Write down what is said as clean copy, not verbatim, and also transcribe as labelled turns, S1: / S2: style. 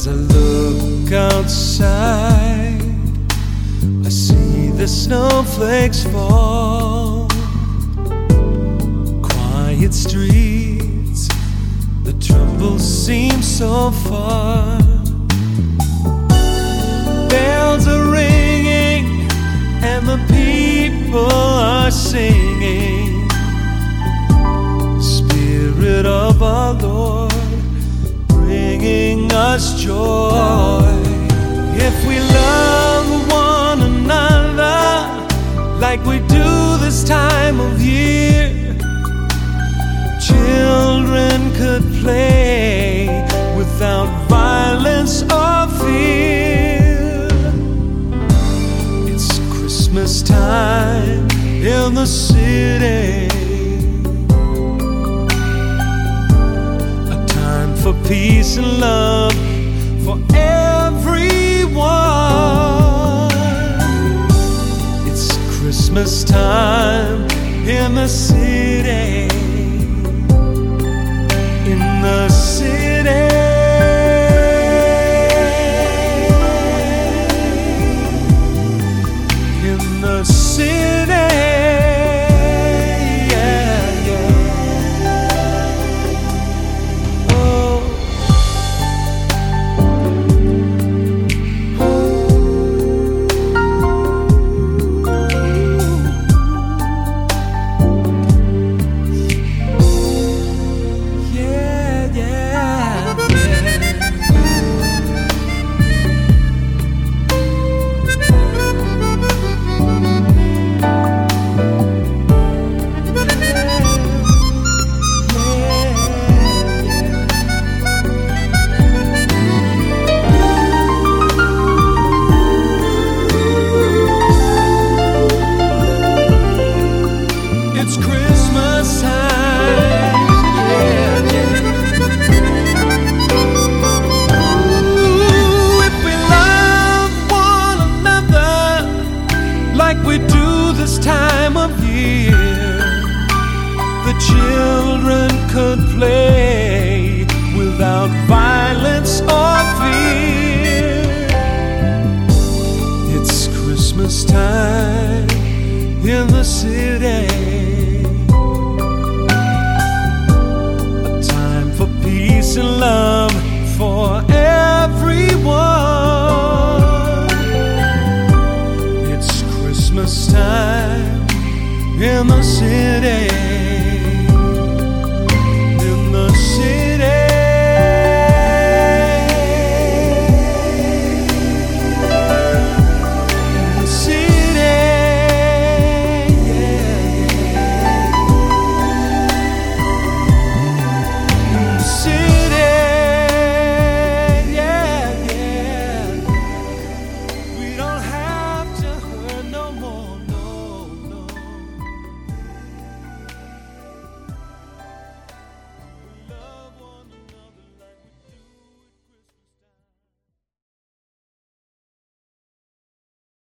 S1: As I look outside, I see the snowflakes fall. Quiet streets, the trouble seems so far. Bells are ringing and the people are singing. Spirit of our Lord, bringing us joy. If we love one another like we do this time of year, children could play without violence or fear. It's Christmas time in the city, for peace and love for everyone. It's Christmas time in the city, in the city. In the city. It's Christmas time, yeah, yeah. Ooh, if we love one another like we do this time of year, the children could play without violence or fear. It's Christmas time in the city, peace and love for everyone. It's Christmas time in the city.